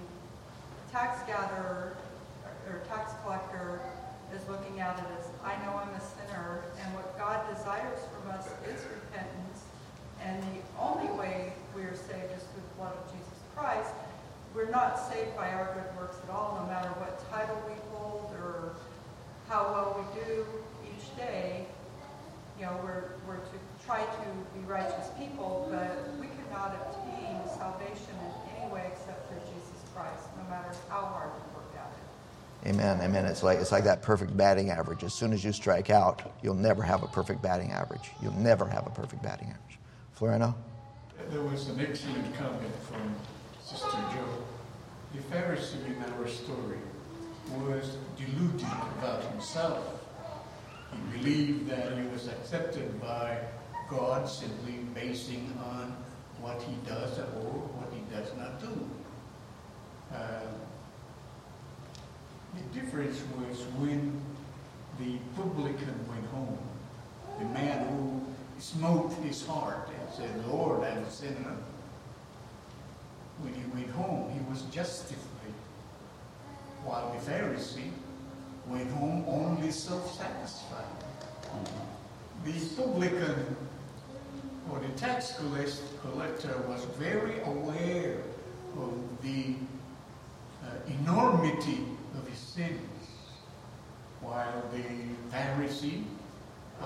tax gatherer or tax collector is looking at it as, I know I'm a sinner, and what God desires from us is repentance. And the only way we are saved is through the blood of Jesus Christ. We're not saved by our good works at all, no matter what title we hold or how well we do each day. You know, we're, we're to try to be righteous people, but we cannot obtain salvation in any way except through Jesus Christ, no matter how hard we work at it. Amen, amen. It's like it's like that perfect batting average. As soon as you strike out, you'll never have a perfect batting average. You'll never have a perfect batting average. Florino? There was an excellent comment from Sister Joe. The Pharisee in our story was deluded about himself. He believed that he was accepted by God simply basing on what he does or what he does not do. Uh, the difference was when the publican went home, the man who smote his heart and said, Lord, I'm a sinner. When he went home, he was justified, while the Pharisee went home only self-satisfied. The publican, or the tax collector, was very aware of the uh, enormity of his sins, while the Pharisee uh,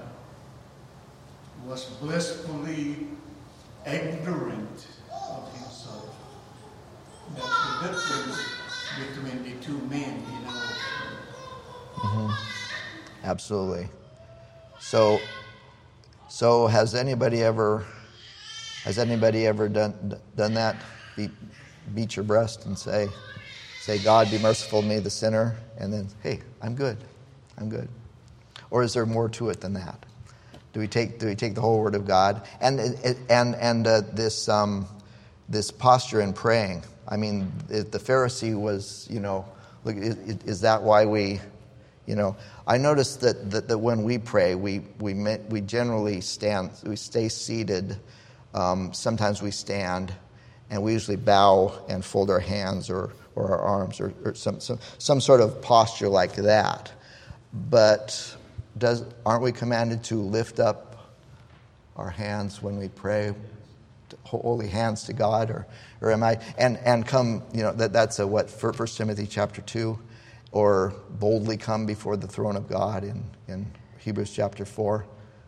was blissfully ignorant of himself. That's the difference between the two men, you know. Mm-hmm. Absolutely. So, so has anybody ever, has anybody ever done done that? Beat, beat your breast and say, say, God, be merciful to me, the sinner, and then, hey, I'm good, I'm good. Or is there more to it than that? Do we take do we take the whole Word of God and and and uh, this um, this posture in praying? I mean, the Pharisee was, you know, look, is, is that why we? You know, I noticed that, that, that when we pray, we we we generally stand, we stay seated. Um, sometimes we stand, and we usually bow and fold our hands or, or our arms or, or some, some some sort of posture like that. But does aren't we commanded to lift up our hands when we pray, holy hands to God, or or am I and and come? You know that that's a what First Timothy chapter two. Or boldly come before the throne of God in, in Hebrews chapter four.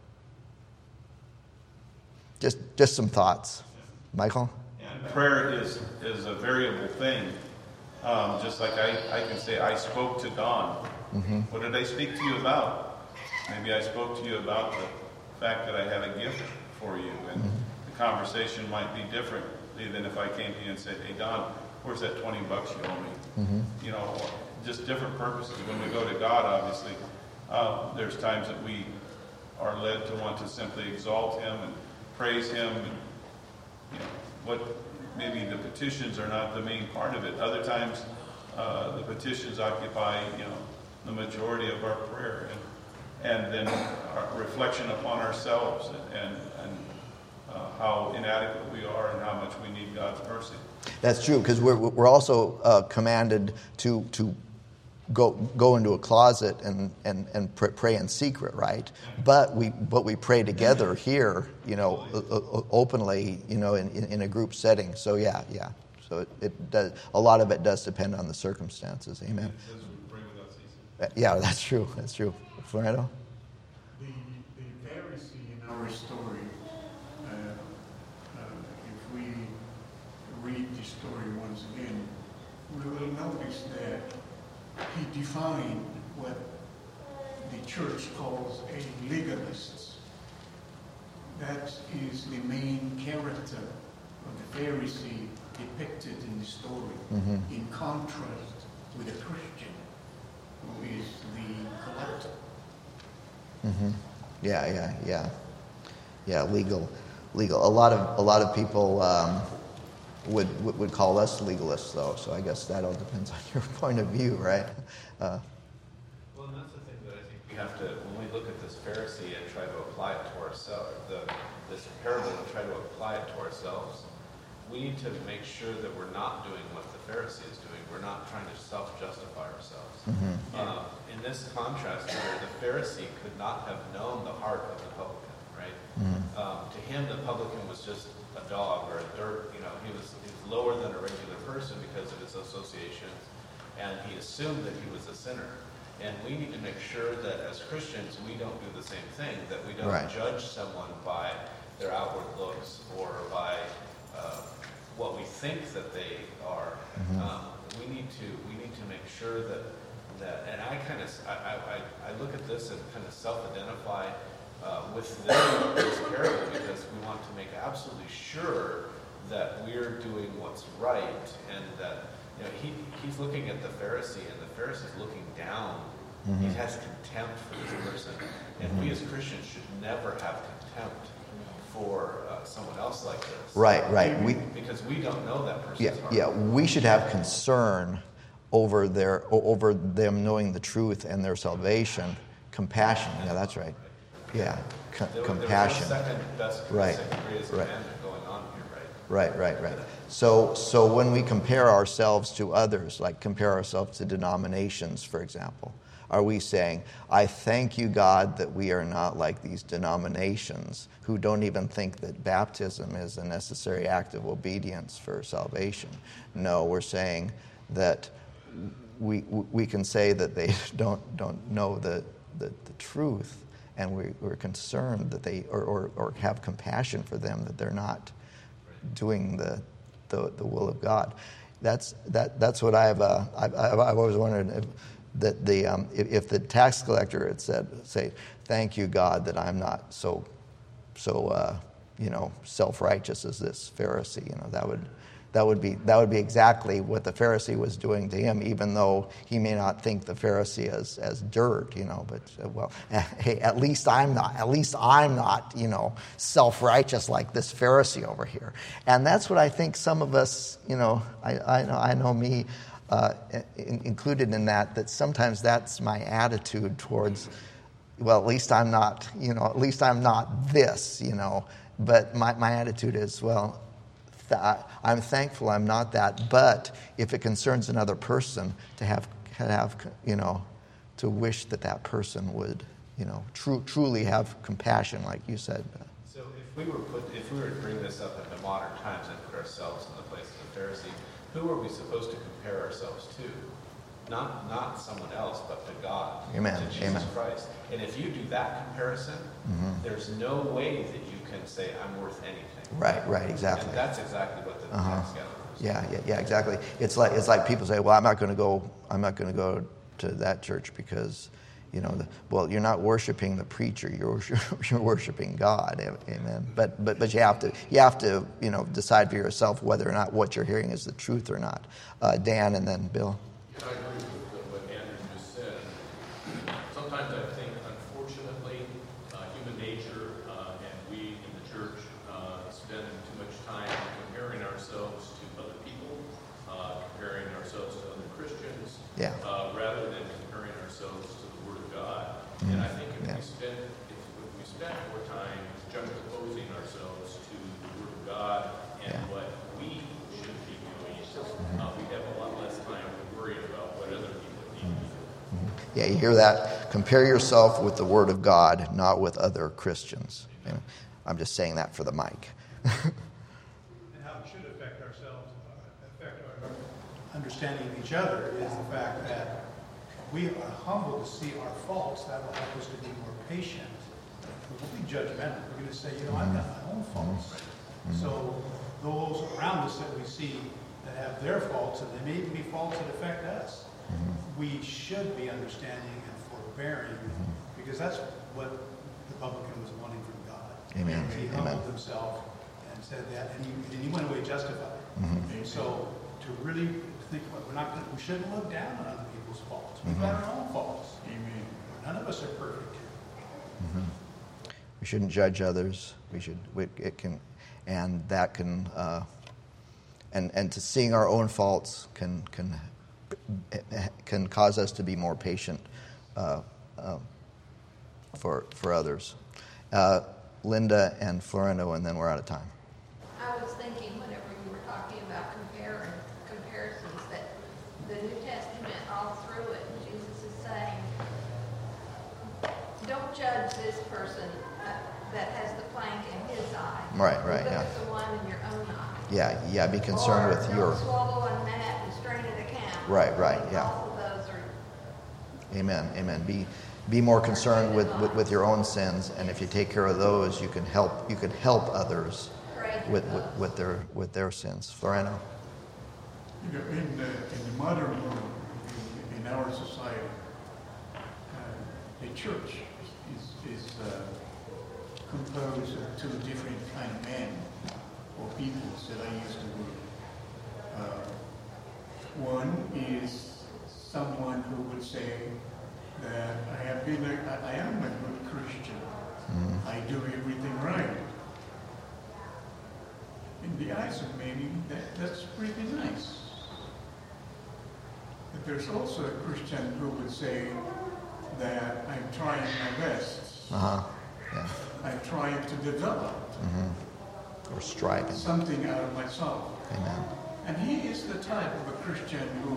Just just some thoughts. Michael? And prayer is, is a variable thing. Um, just like I, I can say, I spoke to Don. Mm-hmm. What did I speak to you about? Maybe I spoke to you about the fact that I had a gift for you. And mm-hmm. the conversation might be different than if I came to you and said, hey, Don, where's that twenty bucks you owe me? Mm-hmm. You know, just different purposes. When we go to God, obviously, uh, there's times that we are led to want to simply exalt Him and praise Him. And, you know, what maybe the petitions are not the main part of it. Other times, uh, the petitions occupy, you know, the majority of our prayer, and and then our reflection upon ourselves and and, and uh, how inadequate we are and how much we need God's mercy. That's true, because we're we're also uh, commanded to to. Go go into a closet and, and, and pray in secret, right? But we but we pray together here, you know, openly, you know, in, in a group setting. So yeah, yeah. So it, it does. A lot of it does depend on the circumstances. Amen. Yeah, that's true. That's true. Fernando? The the Pharisee in our story. Uh, uh, if we read the story once again, we will notice that he defined what the church calls a legalist. That is the main character of the Pharisee depicted in the story, mm-hmm. in contrast with a Christian who is the collector. Mm-hmm. Yeah, yeah, yeah, yeah. Legal, legal. A lot of a lot of people. Um, Would, would would call us legalists, though. So I guess that all depends on your point of view, right? Uh, well, and that's the thing that I think we have to, when we look at this Pharisee and try to apply it to ourselves, the, this parable and try to apply it to ourselves, we need to make sure that we're not doing what the Pharisee is doing. We're not trying to self-justify ourselves. Mm-hmm. Uh, in this contrast here, the Pharisee could not have known the heart of the publican, right? Mm-hmm. Um, to him, the publican was just a dog or a dirt, you know, he was, he was lower than a regular person because of his associations, and he assumed that he was a sinner. And we need to make sure that as Christians, we don't do the same thing, that we don't right. judge someone by their outward looks or by uh, what we think that they are. Mm-hmm. Um, we need to we need to make sure that, that and I kind of, I, I, I look at this and kind of self-identify Uh, with this, this parable because we want to make absolutely sure that we're doing what's right, and that, you know, he he's looking at the Pharisee, and the Pharisee's looking down. Mm-hmm. He has contempt for this person, and mm-hmm. we as Christians should never have contempt for uh, someone else like this. Right, right. We, because we don't know that person's yeah, heart. yeah. We should have concern over their over them knowing the truth and their salvation. Compassion. Yeah, that's right. Yeah, Co- There, compassion. There was no second best, Right, second greatest right. commandment going on here, right? Right, right, right. So, so when we compare ourselves to others, like compare ourselves to denominations, for example, are we saying, I thank you, God, that we are not like these denominations who don't even think that baptism is a necessary act of obedience for salvation? No, we're saying that we we can say that they don't don't know the, the, the truth, and we, we're concerned that they, or, or, or have compassion for them that they're not doing the the, the will of God. That's that that's what I've uh, I've, I've I've always wondered if, that the um, if, if the tax collector had said, say, thank you, God, that I'm not so so uh, you know self-righteous as this Pharisee. You know, that would that would be that would be exactly what the Pharisee was doing to him, even though he may not think the Pharisee as as dirt. You know, but uh, well, hey, at least I'm not. At least I'm not. You know, self-righteous like this Pharisee over here. And that's what I think some of us. You know, I I know I know me. Uh, in, included in that, that sometimes that's my attitude towards, well, at least I'm not, you know, at least I'm not this, you know, but my, my attitude is, well, th- I'm thankful I'm not that, but if it concerns another person, to have, have you know, to wish that that person would, you know, tru- truly have compassion, like you said. So if we were put, if we were to bring this up into modern times and put ourselves in the place of the Pharisee, who are we supposed to compare ourselves to? Not not someone else, but to God, Amen. to Jesus Amen. Christ. And if you do that comparison, Mm-hmm. there's no way that you can say, I'm worth anything. Right, right, exactly. And that's exactly what the Uh-huh. tax gatherer was. Yeah, yeah, yeah, exactly. It's like it's like people say, "Well, I'm not going to go. I'm not going to go to that church because, you know, the, well, you're not worshiping the preacher. You're worship, you're worshiping God." Amen. But but but you have to you have to you know decide for yourself whether or not what you're hearing is the truth or not. Uh, Dan and then Bill. I agree with what Andrew just said. Sometimes I think, unfortunately, uh, human nature uh, and we in the church uh, spend too much time comparing ourselves to other people, uh, comparing ourselves to other Christians, Yeah. uh, rather than comparing ourselves to the Word of God. And I think if Yeah. we spend if, if we spend more time juxtaposing ourselves to the Word of God and Yeah. what we should be doing, uh, we have a lot less time to worry about what other people need to do. Yeah, you hear that? Compare yourself with the Word of God, not with other Christians. You know, I'm just saying that for the mic. And how it should affect ourselves, uh, affect our understanding of each other is the fact that we are humble to see our faults. That will help us to be more patient. We won't be judgmental. We're going to say, you know, I've got my own faults. So those around us that we see that have their faults, and they may even be faults that affect us, we should be understanding and forbearing, because that's what the publican was wanting from God. Amen. He Amen. humbled himself and said that, and he, and he went away justified. So to really think about, we're not gonna, we shouldn't look down on other people's faults. We've got our own faults. Amen. None of us are perfect. We shouldn't judge others. We should. We, it can, and that can, uh, and and to seeing our own faults can can can cause us to be more patient uh, uh, for for others. Uh, Linda and Florendo, and then we're out of time. I was thinking whenever you were talking about comparing comparisons that the New Testament all through it, Jesus is saying, don't judge this person uh, that has the plank in his eye. Right, right, Look yeah. at the one in your own eye. Yeah, yeah. Be concerned or with don't your. swallow a gnat and strain it a camel. Right, right, yeah. All of those are Amen. Amen. Be be more concerned with, with, with your own sins, and if you take care of those, you can help you can help others great. with, with, with their with their sins. Floreno. You know, in the, in the modern world, in, in our society, uh, the church is, is uh, composed of two different kind of men or peoples that I used to work. Uh, one is someone who would say that I have been a, I, I am a good Christian. Mm-hmm. I do everything right. in the eyes of many, that, that's pretty nice. But there's also a Christian who would say that I'm trying my best. Uh-huh. Yeah. I'm trying to develop Mm-hmm. Or striving. something out of myself. Amen. And he is the type of a Christian who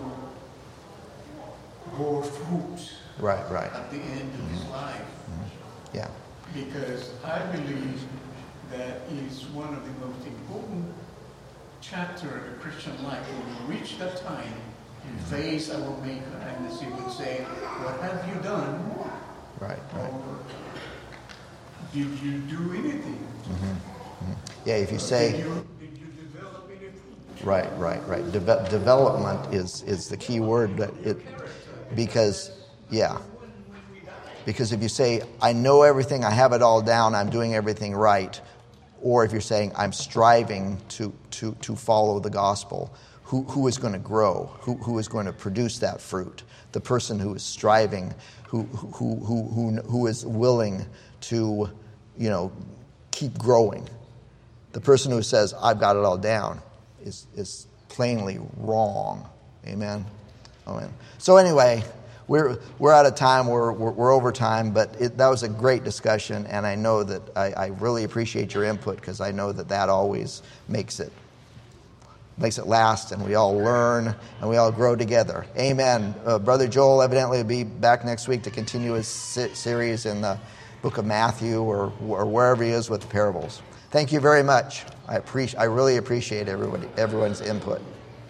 bore fruit Right, right. at the end of his life. Yeah. Because I believe that is one of the most important chapter of a Christian life. When we reach that time, we face our Maker, and as he would say, what have you done? Right, right. Or did you do anything? Yeah, if you Did say, you, did you develop any fruit? right, right, right. Deve- development is, is the key word. That it, because, yeah. Because if you say, I know everything, I have it all down, I'm doing everything right, or if you're saying, I'm striving to, to, to follow the gospel, who, who is going to grow? Who, who is going to produce that fruit? The person who is striving, who, who, who, who, who is willing to, you know, keep growing. The person who says, I've got it all down, is, is plainly wrong. Amen? Amen. So anyway, we're we're out of time. We're we're, we're over time, but it, that was a great discussion, and I know that I, I really appreciate your input, because I know that that always makes it makes it last, and we all learn and we all grow together. Amen. Uh, Brother Joel evidently will be back next week to continue his se- series in the book of Matthew, or or wherever he is with the parables. Thank you very much. I appreciate I really appreciate everybody everyone's input.